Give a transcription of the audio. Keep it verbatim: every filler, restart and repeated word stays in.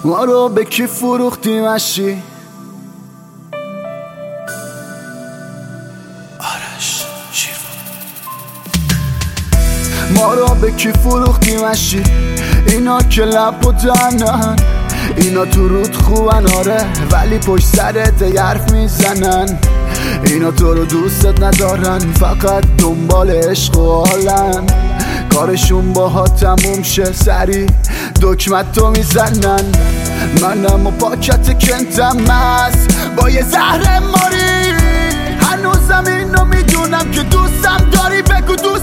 ما رو به کی فروختی مشی؟ آرش شیرفون. ما رو به کی فروختی مشی؟ اینا که لب و دهنن، اینا تو رود خوبن آره، ولی پشت سرت حرف میزنن. اینا تو رو دوستت ندارن، فقط دنبال عشق و حالن. کارشون باها تموم شه سری دکمت تو میزنن. منم و پاکت کنتم است با یه زهر ماری. هنوزم اینو میدونم که دوستم داری، بگو دوست